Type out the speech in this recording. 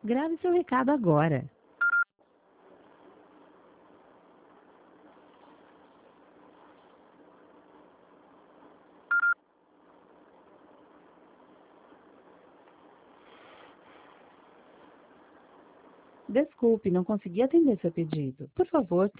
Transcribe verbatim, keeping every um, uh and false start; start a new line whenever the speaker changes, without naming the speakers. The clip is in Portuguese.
Grave seu recado agora. Desculpe, não consegui atender seu pedido. Por favor,